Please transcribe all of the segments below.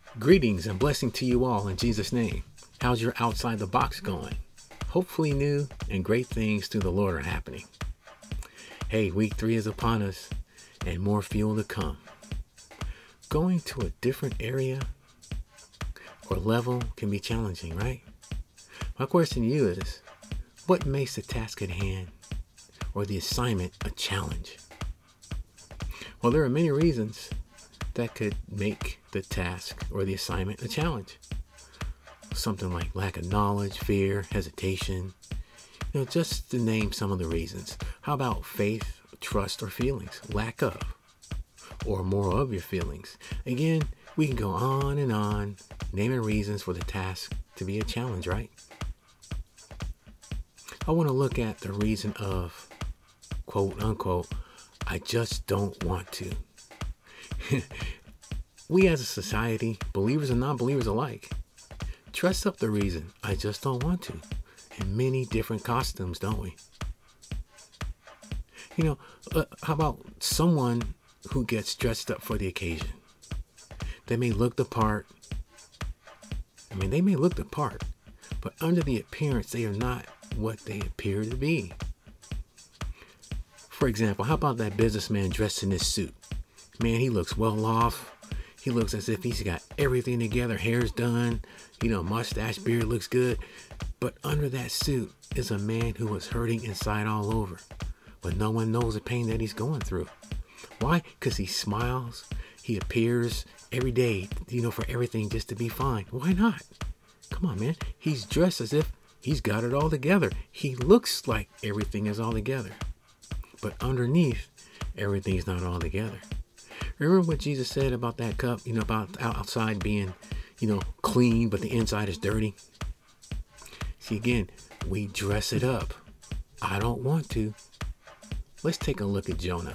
Greetings and blessing to you all in Jesus' name. How's your outside the box going? Hopefully new and great things through the Lord are happening. Hey, week 3 is upon us and more fuel to come. Going to a different area or level can be challenging, right? My question to you is, what makes the task at hand or the assignment a challenge? Well, there are many reasons that could make the task or the assignment a challenge. Something like lack of knowledge, fear, hesitation, just to name some of the reasons. How about faith, trust, or feelings? Lack of, or more of your feelings. Again, we can go on and on, naming reasons for the task to be a challenge, right? I want to look at the reason of, quote unquote, I just don't want to. We as a society, believers and non-believers alike, dress up the reason I just don't want to in many different costumes, don't we? How about someone who gets dressed up for the occasion? They may look the part. They may look the part, but under the appearance, they are not what they appear to be. For example, how about that businessman dressed in his suit? Man, he looks well off. He looks as if he's got everything together. Hair's done. Mustache, beard looks good. But under that suit is a man who is hurting inside all over. But no one knows the pain that he's going through. Why? Because he smiles. He appears every day, for everything just to be fine. Why not? Come on, man. He's dressed as if he's got it all together. He looks like everything is all together. But underneath, everything's not all together. Remember what Jesus said about that cup, about outside being, clean, but the inside is dirty? See, again, we dress it up. I don't want to. Let's take a look at Jonah.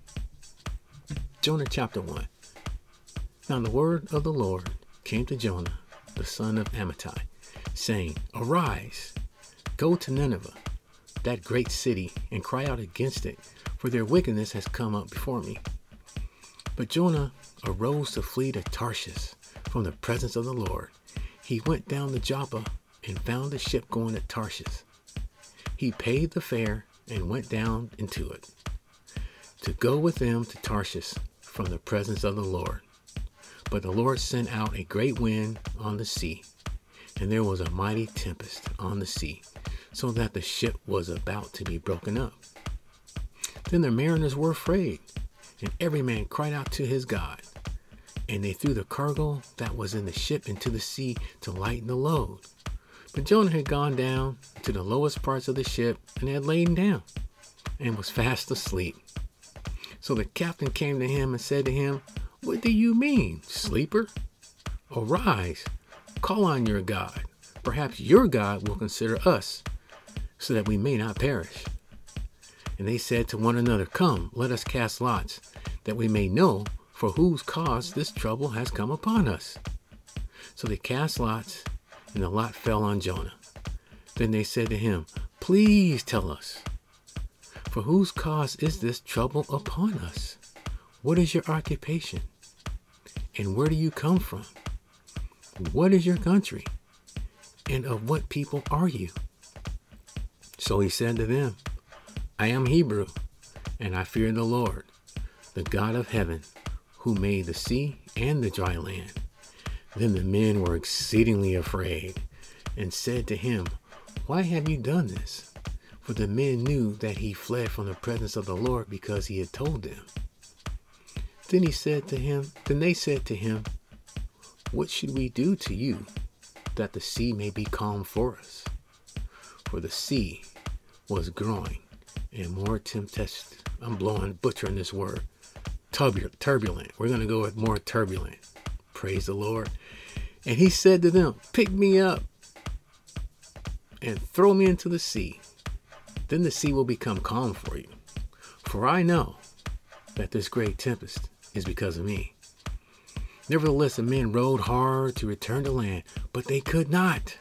Jonah chapter 1. Now the word of the Lord came to Jonah, the son of Amittai, saying, Arise, go to Nineveh, that great city, and cry out against it, for their wickedness has come up before me. But Jonah arose to flee to Tarshish from the presence of the Lord. He went down to Joppa and found a ship going to Tarshish. He paid the fare and went down into it to go with them to Tarshish from the presence of the Lord. But the Lord sent out a great wind on the sea, and there was a mighty tempest on the sea, so that the ship was about to be broken up. Then the mariners were afraid, and every man cried out to his God. And they threw the cargo that was in the ship into the sea to lighten the load. But Jonah had gone down to the lowest parts of the ship and had lain down and was fast asleep. So the captain came to him and said to him, What do you mean, sleeper? Arise, call on your God. Perhaps your God will consider us, so that we may not perish. And they said to one another, Come, let us cast lots, that we may know for whose cause this trouble has come upon us. So they cast lots, and the lot fell on Jonah. Then they said to him, Please tell us, for whose cause is this trouble upon us? What is your occupation? And where do you come from? What is your country? And of what people are you? So he said to them, I am Hebrew, and I fear the Lord, the God of heaven, who made the sea and the dry land. Then the men were exceedingly afraid, and said to him, Why have you done this? For the men knew that he fled from the presence of the Lord, because he had told them. Then they said to him, What should we do to you, that the sea may be calm for us? For the sea was growing, and more tempest. Butchering this word. Turbulent. We're going to go with more turbulent. Praise the Lord. And he said to them, Pick me up and throw me into the sea. Then the sea will become calm for you. For I know that this great tempest is because of me. Nevertheless, the men rowed hard to return to land, but they could not.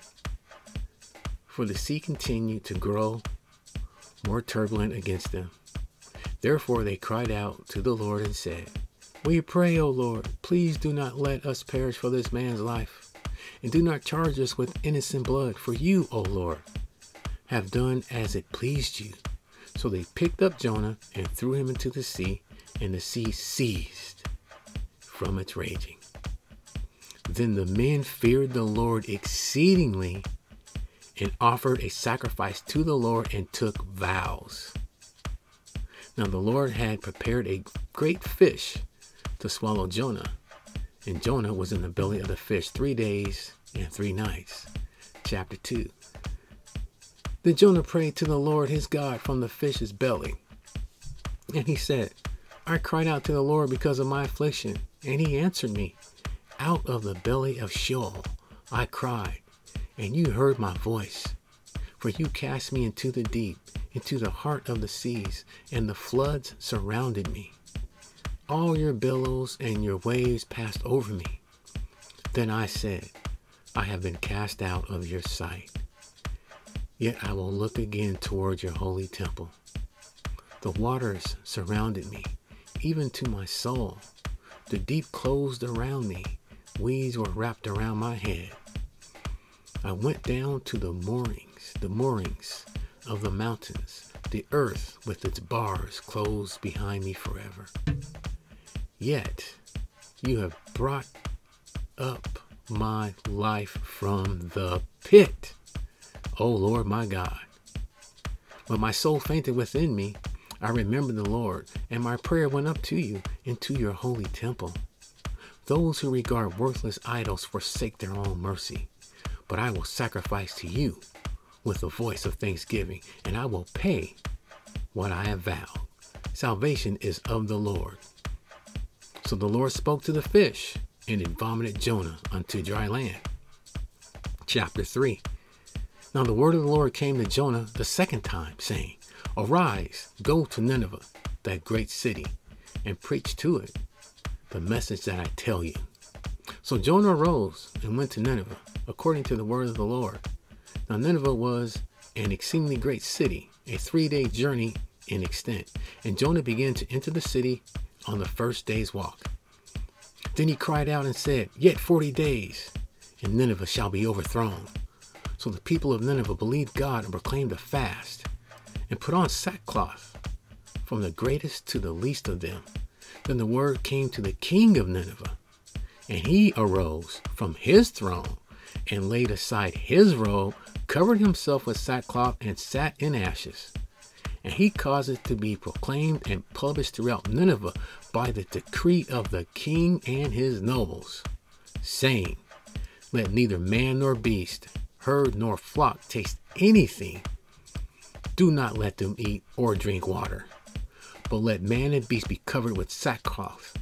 For the sea continued to grow more turbulent against them. Therefore they cried out to the Lord and said, We pray, O Lord, please do not let us perish for this man's life, and do not charge us with innocent blood, for you, O Lord, have done as it pleased you. So they picked up Jonah and threw him into the sea, and the sea ceased from its raging. Then the men feared the Lord exceedingly, and offered a sacrifice to the Lord and took vows. Now the Lord had prepared a great fish to swallow Jonah, and Jonah was in the belly of the fish 3 days and 3 nights. Chapter 2. Then Jonah prayed to the Lord his God from the fish's belly, and he said, I cried out to the Lord because of my affliction, and he answered me. Out of the belly of Sheol I cried, and you heard my voice. For you cast me into the deep, into the heart of the seas, and the floods surrounded me. All your billows and your waves passed over me. Then I said, I have been cast out of your sight. Yet I will look again toward your holy temple. The waters surrounded me, even to my soul. The deep closed around me. Weeds were wrapped around my head. I went down to the moorings of the mountains. The earth with its bars closed behind me forever. Yet you have brought up my life from the pit, O Lord my God. When my soul fainted within me, I remembered the Lord, and my prayer went up to you into your holy temple. Those who regard worthless idols forsake their own mercy, but I will sacrifice to you with a voice of thanksgiving, and I will pay what I have vowed. Salvation is of the Lord. So the Lord spoke to the fish, and it vomited Jonah unto dry land. Chapter 3. Now the word of the Lord came to Jonah the second time, saying, Arise, go to Nineveh, that great city, and preach to it the message that I tell you. So Jonah arose and went to Nineveh, according to the word of the Lord. Now Nineveh was an exceedingly great city, a 3-day journey in extent. And Jonah began to enter the city on the first day's walk. Then he cried out and said, Yet 40 days, and Nineveh shall be overthrown. So the people of Nineveh believed God and proclaimed a fast, and put on sackcloth, from the greatest to the least of them. Then the word came to the king of Nineveh, and he arose from his throne, and laid aside his robe, covered himself with sackcloth, and sat in ashes. And he caused it to be proclaimed and published throughout Nineveh by the decree of the king and his nobles, saying, Let neither man nor beast, herd nor flock taste anything. Do not let them eat or drink water, but let man and beast be covered with sackcloth,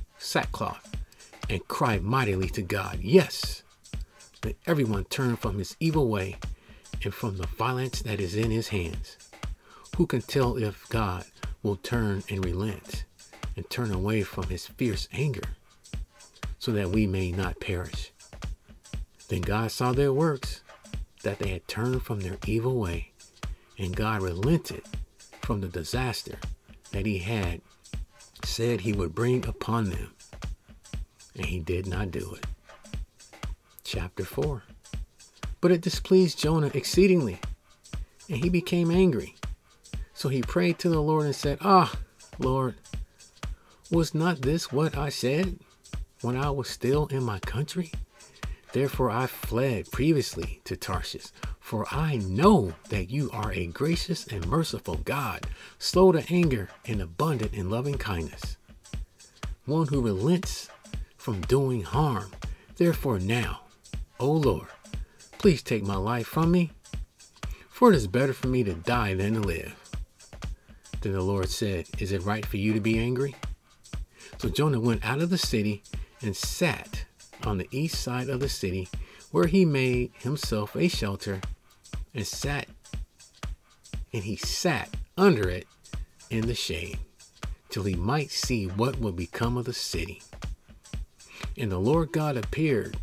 and cry mightily to God. Yes, let everyone turn from his evil way and from the violence that is in his hands. Who can tell if God will turn and relent and turn away from his fierce anger, so that we may not perish? Then God saw their works, that they had turned from their evil way, and God relented from the disaster that he had said he would bring upon them, and he did not do it. Chapter 4. But it displeased Jonah exceedingly, and he became angry. So he prayed to the Lord and said, Lord, was not this what I said when I was still in my country? Therefore I fled previously to Tarshish, for I know that you are a gracious and merciful God, slow to anger and abundant in loving kindness, one who relents from doing harm. Therefore now, O Lord, please take my life from me, for it is better for me to die than to live. Then the Lord said, Is it right for you to be angry? So Jonah went out of the city and sat on the east side of the city, where he made himself a shelter, and he sat under it in the shade, till he might see what would become of the city. And the Lord God prepared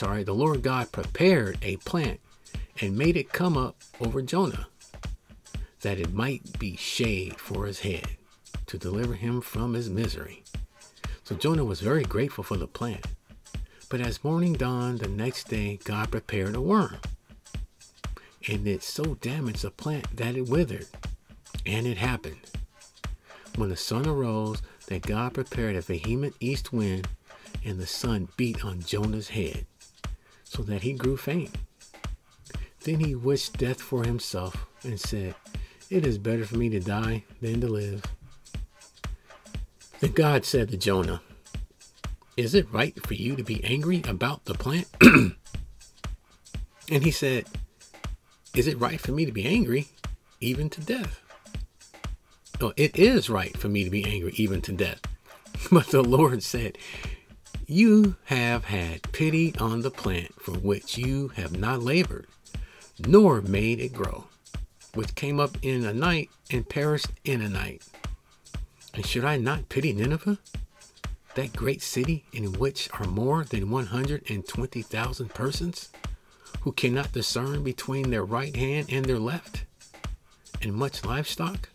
a plant and made it come up over Jonah, that it might be shade for his head, to deliver him from his misery. So Jonah was very grateful for the plant. But as morning dawned the next day, God prepared a worm. And it so damaged the plant that it withered. And it happened, when the sun arose, that God prepared a vehement east wind, and the sun beat on Jonah's head, so that he grew faint. Then he wished death for himself, and said, "It is better for me to die than to live." Then God said to Jonah, "Is it right for you to be angry about the plant?" And he said, "Is it right for me to be angry, even to death?" "Oh, it is right for me to be angry, even to death." But the Lord said, "You have had pity on the plant for which you have not labored, nor made it grow, which came up in a night and perished in a night. And should I not pity Nineveh, that great city in which are more than 120,000 persons, who cannot discern between their right hand and their left, and much livestock?"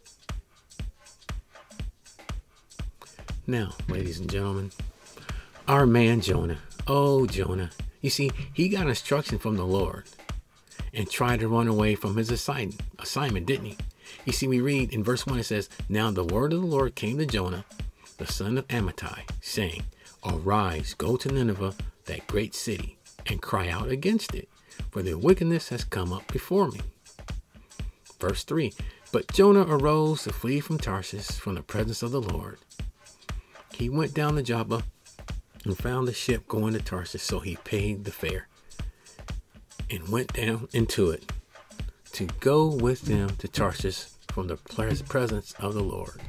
Now, ladies and gentlemen, our man Jonah. Oh, Jonah. You see, he got instruction from the Lord and tried to run away from his assignment, didn't he? You see, we read in verse 1, it says, "Now the word of the Lord came to Jonah, the son of Amittai, saying, Arise, go to Nineveh, that great city, and cry out against it, for their wickedness has come up before me." Verse 3, "But Jonah arose to flee from Tarshish, from the presence of the Lord. He went down to Joppa and found a ship going to Tarshish, so he paid the fare and went down into it to go with them to Tarshish from the presence of the Lord."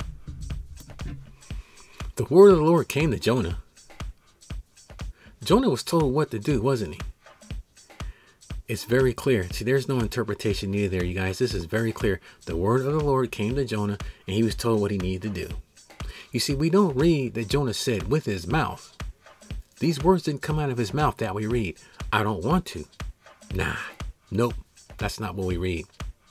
The word of the Lord came to Jonah. Jonah was told what to do, wasn't he? It's very clear. See, there's no interpretation needed there, you guys. This is very clear. The word of the Lord came to Jonah, and he was told what he needed to do. You see, we don't read that Jonah said with his mouth. These words didn't come out of his mouth that we read. "I don't want to." Nah, nope, that's not what we read.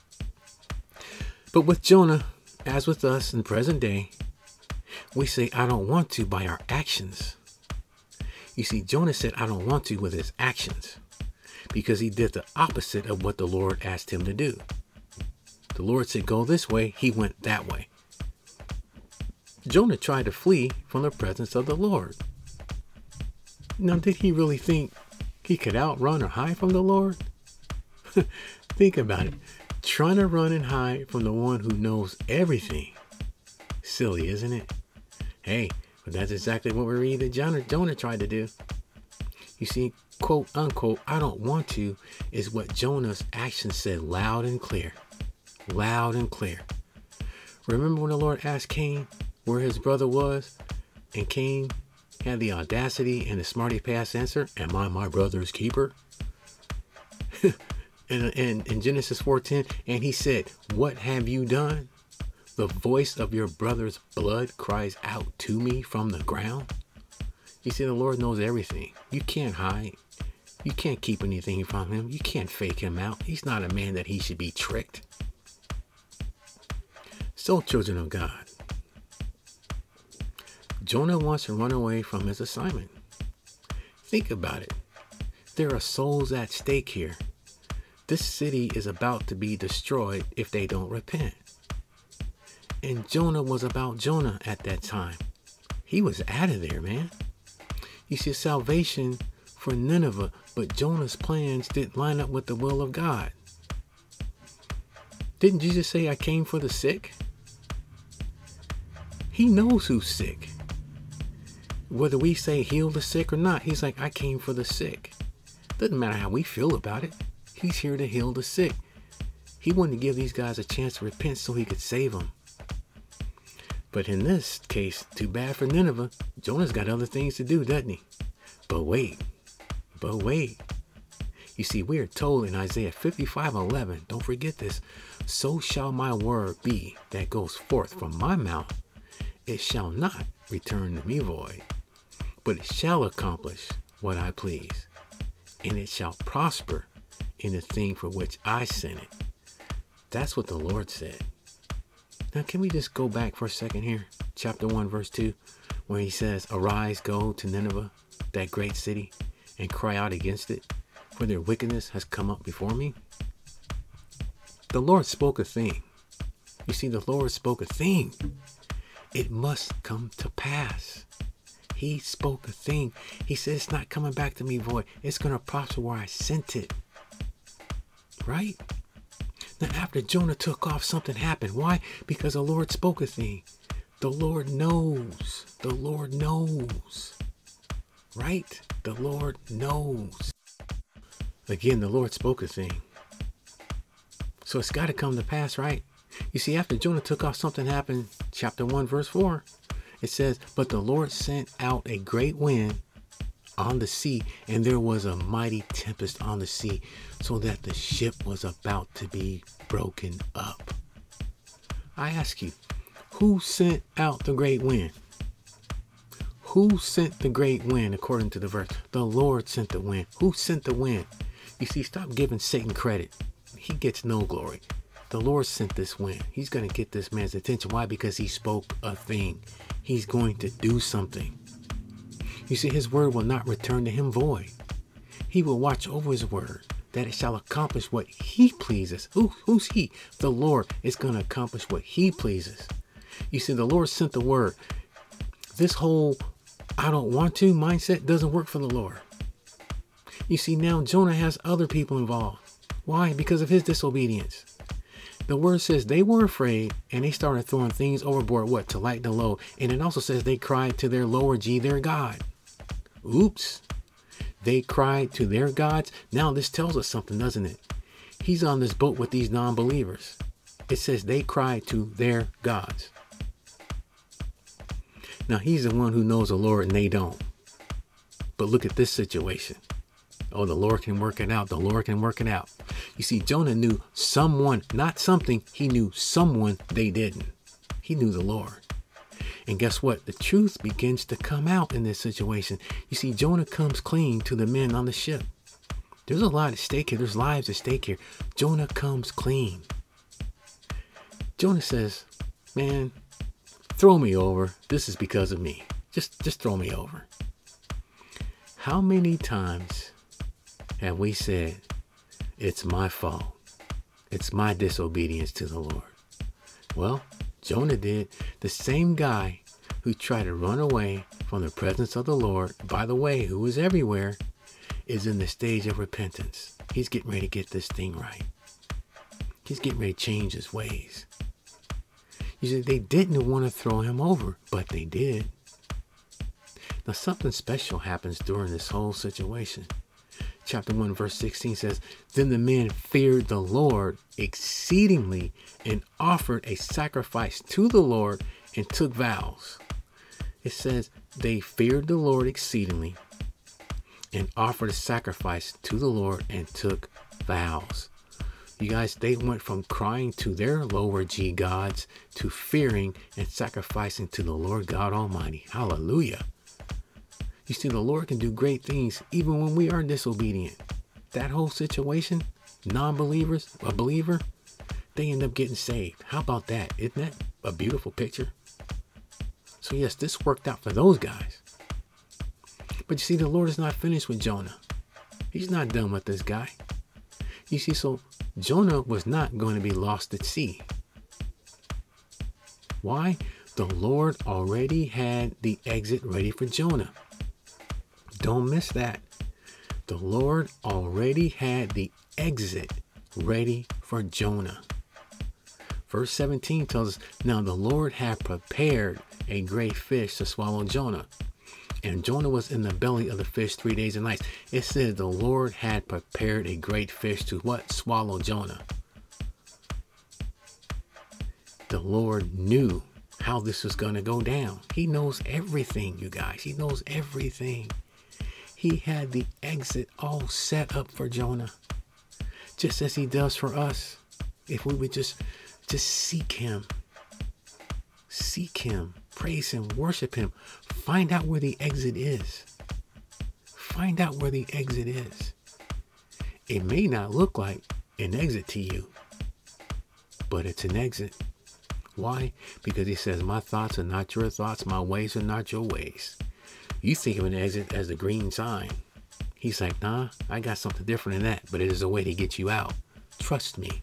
But with Jonah, as with us in present day, we say "I don't want to" by our actions. You see, Jonah said "I don't want to" with his actions, because he did the opposite of what the Lord asked him to do. The Lord said go this way, he went that way. Jonah tried to flee from the presence of the Lord. Now, did he really think he could outrun or hide from the Lord? Think about it. Trying to run and hide from the one who knows everything. Silly, isn't it? Hey, but that's exactly what we read that Jonah tried to do. You see, quote unquote, "I don't want to" is what Jonah's actions said loud and clear. Loud and clear. Remember when the Lord asked Cain where his brother was, and Cain had the audacity and the smarty pants answer, "Am I my brother's keeper?" and in Genesis 4:10, and he said, "What have you done? The voice of your brother's blood cries out to me from the ground." You see, the Lord knows everything. You can't hide. You can't keep anything from him. You can't fake him out. He's not a man that he should be tricked. So, children of God, Jonah wants to run away from his assignment. Think about it. There are souls at stake here. This city is about to be destroyed if they don't repent. And Jonah was about Jonah at that time. He was out of there, man. You see, salvation for Nineveh, but Jonah's plans didn't line up with the will of God. Didn't Jesus say, "I came for the sick"? He knows who's sick. Whether we say heal the sick or not, he's like, "I came for the sick." Doesn't matter how we feel about it. He's here to heal the sick. He wanted to give these guys a chance to repent so he could save them. But in this case, too bad for Nineveh. Jonah's got other things to do, doesn't he? But wait. You see, we are told in Isaiah 55:11, don't forget this, "So shall my word be that goes forth from my mouth. It shall not return to me void, but it shall accomplish what I please, and it shall prosper in the thing for which I sent it." That's what the Lord said. Now, can we just go back for a second here? Chapter 1, verse 2. where he says, arise, go to Nineveh, that great city, and cry out against it, for their wickedness has come up before me? The Lord spoke a thing. You see, the Lord spoke a thing. It must come to pass. He spoke a thing. He said, it's not coming back to me void. It's going to prosper where I sent it. Right? Now, after Jonah took off, something happened. Why? Because the Lord spoke a thing. The Lord knows. The Lord knows. Right? The Lord knows. Again, the Lord spoke a thing. So it's got to come to pass, right? You see, after Jonah took off, something happened. Chapter 1, verse 4. It says, but the Lord sent out a great wind on the sea, and there was a mighty tempest on the sea, so that the ship was about to be broken up. I ask you, who sent out the great wind? Who sent the great wind according to the verse? The Lord sent the wind. Who sent the wind? You see, stop giving Satan credit. He gets no glory. The Lord sent this wind. He's going to get this man's attention. Why? Because he spoke a thing. He's going to do something. You see, his word will not return to him void. He will watch over his word, that it shall accomplish what he pleases. Who's he? The Lord is going to accomplish what he pleases. You see, the Lord sent the word. This whole I don't want to mindset doesn't work for the Lord. You see, now Jonah has other people involved. Why? Because of his disobedience. The word says they were afraid and they started throwing things overboard. What? To lighten the load. And it also says they cried to their lower G, their God. Oops. They cried to their gods. Now this tells us something, doesn't it? He's on this boat with these non-believers. It says they cried to their gods. Now he's the one who knows the Lord and they don't. But look at this situation. Oh, the Lord can work it out. The Lord can work it out. You see, Jonah knew someone, not something. He knew someone they didn't. He knew the Lord. And guess what? The truth begins to come out in this situation. You see, Jonah comes clean to the men on the ship. There's a lot at stake here. There's lives at stake here. Jonah comes clean. Jonah says, man, throw me over. This is because of me. Just throw me over. How many times have we said, it's my fault. It's my disobedience to the Lord? Well, Jonah did. The same guy who tried to run away from the presence of the Lord, by the way, who is everywhere, is in the stage of repentance. He's getting ready to get this thing right. He's getting ready to change his ways. You see, they didn't want to throw him over, but they did. Now, something special happens during this whole situation. Chapter 1, verse 16 says, then the men feared the Lord exceedingly and offered a sacrifice to the Lord and took vows. It says they feared the Lord exceedingly and offered a sacrifice to the Lord and took vows. You guys, they went from crying to their lower G gods to fearing and sacrificing to the Lord God Almighty. Hallelujah. You see, the Lord can do great things even when we are disobedient. That whole situation, non-believers, a believer, they end up getting saved. How about that? Isn't that a beautiful picture? So yes, this worked out for those guys. But you see, the Lord is not finished with Jonah. He's not done with this guy. You see, so Jonah was not going to be lost at sea. Why? The Lord already had the exit ready for Jonah. Don't miss that. The Lord already had the exit ready for Jonah. Verse 17 tells us, now the Lord had prepared a great fish to swallow Jonah. And Jonah was in the belly of the fish 3 days and nights. It says the Lord had prepared a great fish to what? Swallow Jonah. The Lord knew how this was going to go down. He knows everything, you guys. He knows everything. He had the exit all set up for Jonah, just as he does for us. If we would just seek him, praise him, worship him, find out where the exit is. Find out where the exit is. It may not look like an exit to you, but it's an exit. Why? Because he says, my thoughts are not your thoughts. My ways are not your ways. You think of an exit as the green sign. He's like, nah, I got something different than that, but it is a way to get you out. Trust me.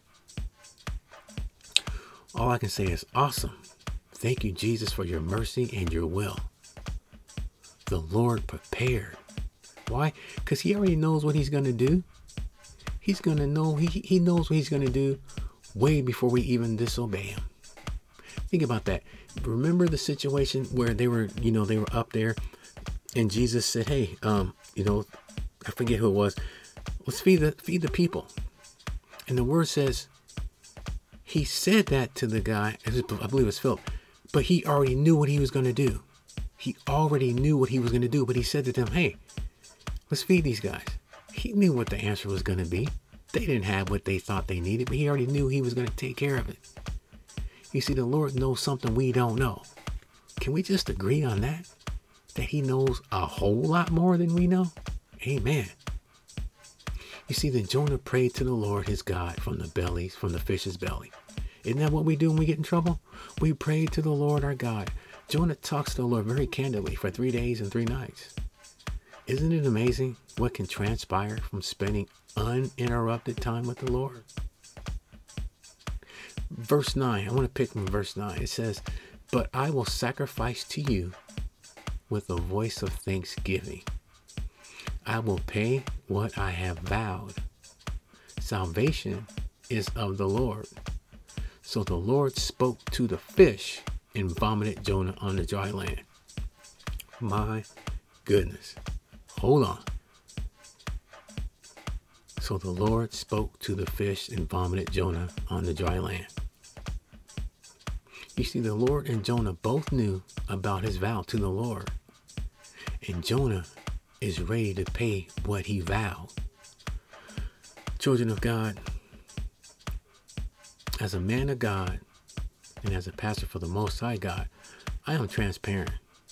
All I can say is awesome. Thank you, Jesus, for your mercy and your will. The Lord prepared. Why? Because he already knows what he's going to do. He's going to know, he knows what he's going to do way before we even disobey him. Think about that. Remember the situation where they were up there and Jesus said, hey, I forget who it was. Let's feed the people. And the word says, he said that to the guy, I believe it's Philip, but he already knew what he was going to do. He already knew what he was going to do, but he said to them, hey, let's feed these guys. He knew what the answer was going to be. They didn't have what they thought they needed, but he already knew he was going to take care of it. You see, the Lord knows something we don't know. Can we just agree on that? That he knows a whole lot more than we know? Amen. You see, then Jonah prayed to the Lord his God from the fish's belly. Isn't that what we do when we get in trouble? We pray to the Lord our God. Jonah talks to the Lord very candidly for 3 days and 3 nights. Isn't it amazing what can transpire from spending uninterrupted time with the Lord? Verse 9, I want to pick from verse 9. It says, but I will sacrifice to you with a voice of thanksgiving. I will pay what I have vowed. Salvation is of the Lord. So the Lord spoke to the fish and vomited Jonah on the dry land. My goodness. Hold on. So the Lord spoke to the fish and vomited Jonah on the dry land. You see, the Lord and Jonah both knew about his vow to the Lord. And Jonah is ready to pay what he vowed. Children of God, as a man of God and as a pastor for the Most High God, I am transparent.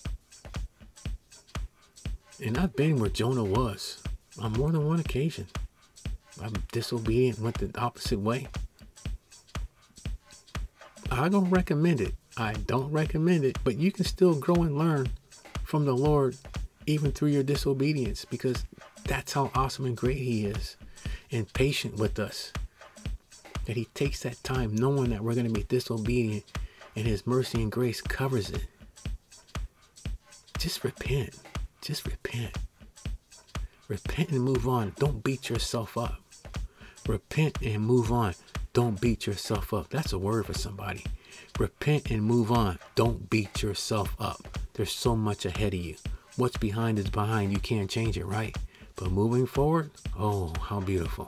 And I've been where Jonah was on more than one occasion. I'm disobedient, went the opposite way. I don't recommend it. I don't recommend it, but you can still grow and learn from the Lord even through your disobedience, because that's how awesome and great he is and patient with us. That he takes that time knowing that we're going to be disobedient and his mercy and grace covers it. Just repent. Just repent. Repent and move on. Don't beat yourself up. Repent and move on. Don't beat yourself up. That's a word for somebody. Repent and move on. Don't beat yourself up. There's so much ahead of you. What's behind is behind. You can't change it, right? But moving forward, oh, how beautiful.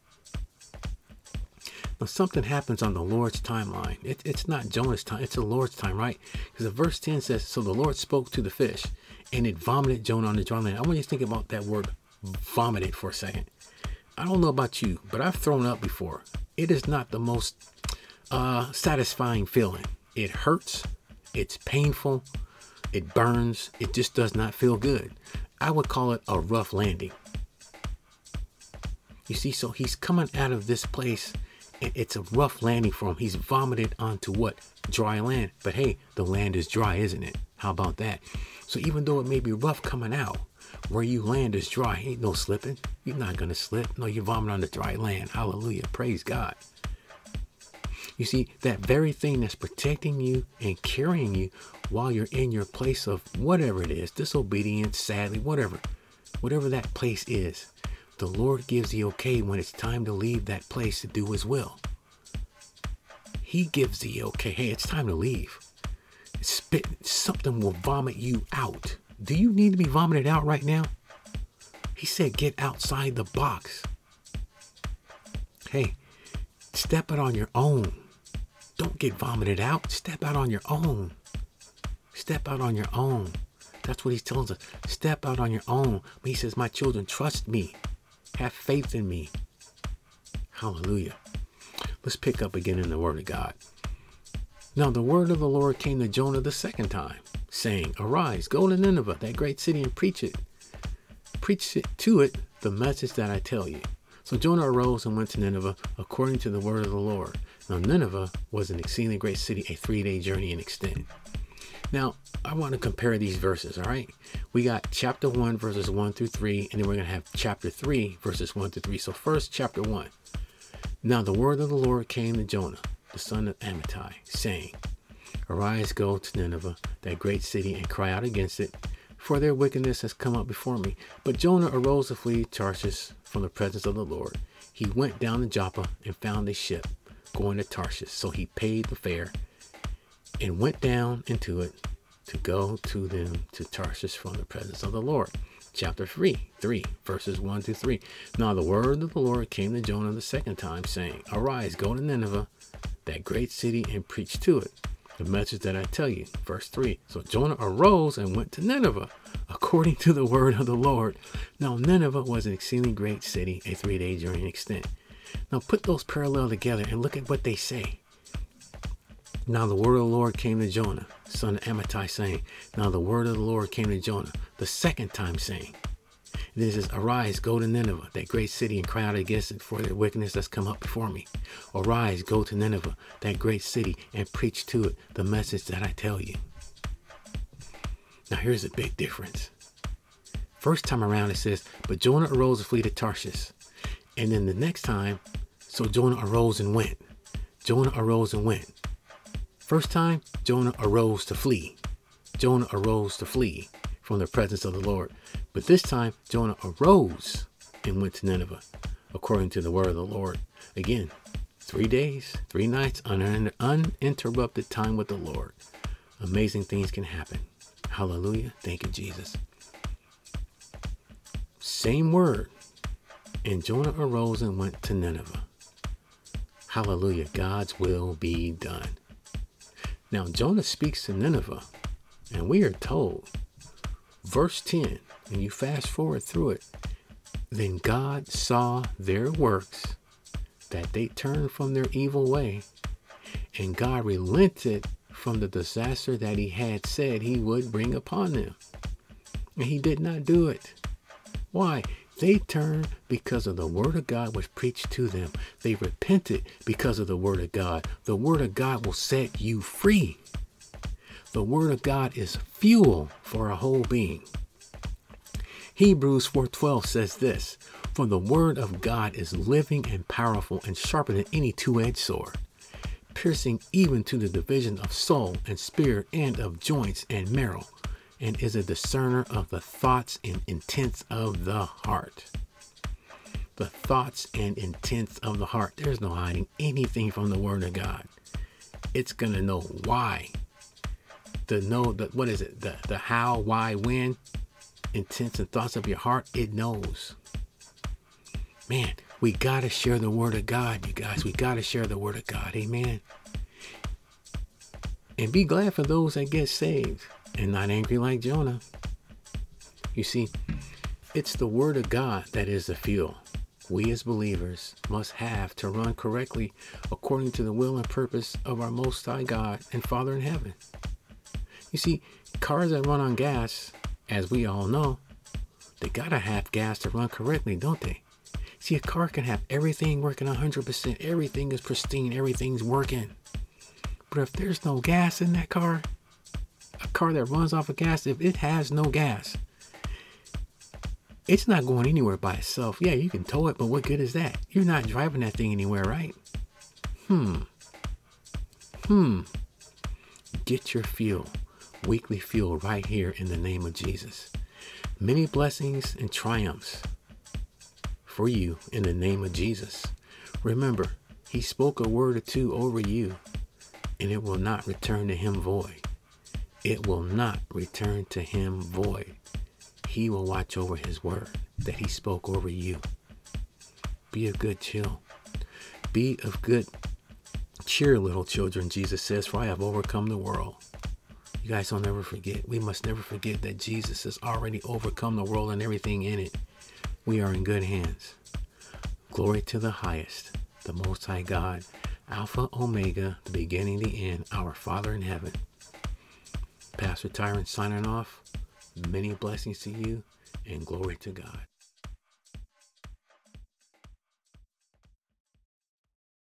Now, something happens on the Lord's timeline. It's not Jonah's time. It's the Lord's time, right? Because verse 10 says, so the Lord spoke to the fish, and it vomited Jonah on the dry land. I want you to think about that word vomited for a second. I don't know about you, but I've thrown up before. It is not the most satisfying feeling. It hurts. It's painful. It burns. It just does not feel good. I would call it a rough landing. You see, so he's coming out of this place, and it's a rough landing for him. He's vomited onto what? Dry land. But hey, the land is dry, isn't it? How about that? So even though it may be rough coming out, where you land is dry. Ain't no slipping. You're not going to slip. No, you're vomiting on the dry land. Hallelujah. Praise God. You see, that very thing that's protecting you and carrying you while you're in your place of whatever it is, disobedience, sadly, whatever that place is, the Lord gives the okay when it's time to leave that place to do his will. He gives the okay. Hey, it's time to leave. Something will vomit you out. Do you need to be vomited out right now? He said, get outside the box. Hey, step out on your own. Don't get vomited out. Step out on your own. Step out on your own. That's what he's telling us. Step out on your own. But he says, my children, trust me. Have faith in me. Hallelujah. Let's pick up again in the word of God. Now the word of the Lord came to Jonah the second time, saying, arise, go to Nineveh, that great city, and preach it. Preach it to it, the message that I tell you. So Jonah arose and went to Nineveh according to the word of the Lord. Now, Nineveh was an exceedingly great city, a 3-day journey in extent. Now, I want to compare these verses, all right? We got chapter 1, verses 1 through 3, and then we're going to have chapter 3, verses 1 through 3. So first, chapter 1. Now the word of the Lord came to Jonah, the son of Amittai, saying, Arise, go to Nineveh, that great city, and cry out against it, for their wickedness has come up before me. But Jonah arose to flee Tarshish from the presence of the Lord. He went down to Joppa and found a ship going to Tarshish. So he paid the fare and went down into it to go to them to Tarshish from the presence of the Lord. Chapter 3, verses 1 through 3. Now the word of the Lord came to Jonah the second time, saying, Arise, go to Nineveh, that great city, and preach to it the message that I tell you. Verse 3. So Jonah arose and went to Nineveh, according to the word of the Lord. Now Nineveh was an exceedingly great city, a 3-day journey in extent. Now put those parallel together and look at what they say. Now the word of the Lord came to Jonah, son of Amittai, saying, Now the word of the Lord came to Jonah the second time, saying, Then it says, Arise, go to Nineveh, that great city, and cry out against it, for their wickedness has come up before me. Arise, go to Nineveh, that great city, and preach to it the message that I tell you. Now here's a big difference. First time around it says, But Jonah arose to flee to Tarshish. And then the next time, so Jonah arose and went. Jonah arose and went. First time, Jonah arose to flee. Jonah arose to flee from the presence of the Lord. But this time, Jonah arose and went to Nineveh, according to the word of the Lord. Again, 3 days, 3 nights, uninterrupted time with the Lord. Amazing things can happen. Hallelujah. Thank you, Jesus. Same word. And Jonah arose and went to Nineveh. Hallelujah. God's will be done. Now, Jonah speaks to Nineveh, and we are told, verse 10, and you fast forward through it, then God saw their works, that they turned from their evil way, and God relented from the disaster that he had said he would bring upon them. And he did not do it. Why? They turned because of the word of God was preached to them. They repented because of the word of God. The word of God will set you free. The word of God is fuel for our whole being. Hebrews 4:12 says this, For the word of God is living and powerful and sharper than any two-edged sword, piercing even to the division of soul and spirit and of joints and marrow, and is a discerner of the thoughts and intents of the heart. The thoughts and intents of the heart. There's no hiding anything from the word of God. It's going to know why. To know that, what is it? The how, why, when, intents and thoughts of your heart. It knows. Man, we got to share the word of God, you guys. We got to share the word of God. Amen. And be glad for those that get saved. And not angry like Jonah. You see, it's the word of God that is the fuel we as believers must have to run correctly according to the will and purpose of our Most High God and Father in heaven. You see, cars that run on gas, as we all know, they gotta have gas to run correctly, don't they? See, a car can have everything working 100%. Everything is pristine. Everything's working. But if there's no gas in that car, a car that runs off of gas, if it has no gas, it's not going anywhere by itself. Yeah, you can tow it, but what good is that? You're not driving that thing anywhere, right? Get your fuel, weekly fuel, right here in the name of Jesus. Many blessings and triumphs for you in the name of Jesus. Remember, he spoke a word or two over you, and it will not return to him void. It will not return to him void. He will watch over his word that he spoke over you. Be of good chill. Be of good cheer, little children, Jesus says, for I have overcome the world. You guys don't ever forget. We must never forget that Jesus has already overcome the world and everything in it. We are in good hands. Glory to the highest, the Most High God, Alpha, Omega, the beginning, the end, our Father in heaven. Pastor Tyrant signing off. Many blessings to you and glory to God.